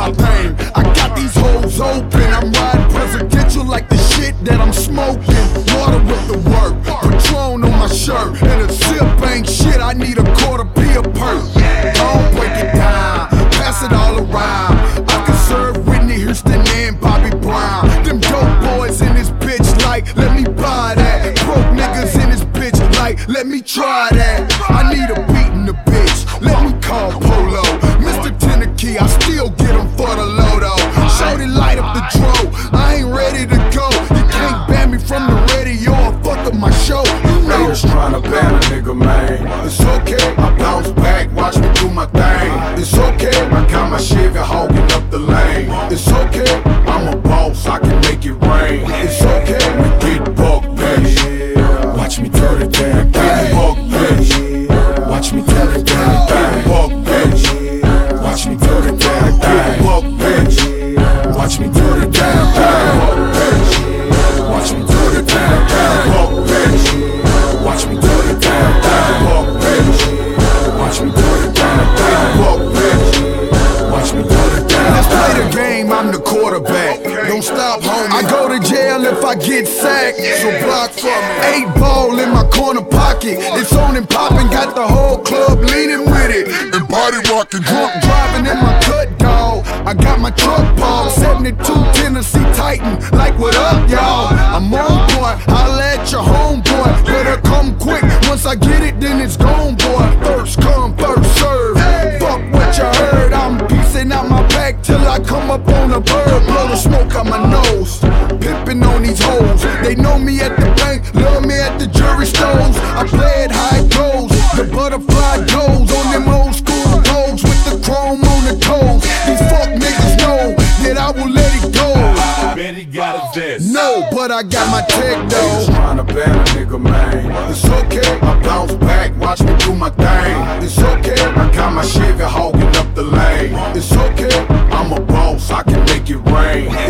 my pain. I got these hoes open, I'm riding presidential like the shit that I'm smoking. Water with the work, Patron on my shirt, and a sip ain't shit, I need a quarter P a perk. Don't break it down, pass it all around. I can serve Whitney Houston and Bobby Brown. Them dope boys in this bitch like, let me buy that. Broke niggas in this bitch like, let me try that. I need a beat in the bitch, let me call Polo. Mr. Tennessee, I still get him for the Lodo. Shorty light up the dro, I ain't ready to go. You can't ban me from the radio or fuck up my show. You know Haters tryna ban a nigga, man. it's okay, I bounce back, watch me do my thing. it's okay, I got my Chevy hogging up the lane. it's okay, I'm a boss, I can make it rain. it's okay. We get buck, bitch. Watch me do the damn thing. Buck, bitch. Watch me do the damn thing. Buck, bitch. Watch me do the damn thing. Buck, bitch. Watch me do the damn thing. Buck, bitch. Watch me do the damn thing. Buck, bitch. Watch me do the damn thing. Buck, bitch. Watch me do the damn thing. Buck, bitch. Watch me do the damn Let's thing. play the game, I'm the quarterback. Don't stop, homie. I go to jail if I get sacked, so block for me. 8 ball in my corner pocket. It's on and popping, got the whole club leaning with it. And body rocking, drunk driving in my cut, dog. I got my truck paused, 72 Tennessee Titan. Like, what up, y'all? I'm on point, holla at your homeboy. Better come quick, once I get it, then it's gone, boy. First come, first serve. Fuck what you heard, I'm piecing out my back till I come up on a bird. Blow the smoke out my nose, pimping on these hoes. They know me at the bank, love me at the jewelry stores. I play it how it goes, the butterfly goes on them old school roads with the chrome on the toes. These fuck niggas know that I will let it go. Bet he got a vest. No, but I got my tech Haters though. tryna ban a nigga, man. It's okay, I bounce back, watch me do my thing. it's okay, I got my Chevy hogging up the lane. it's okay, I'm a boss, I can make it rain.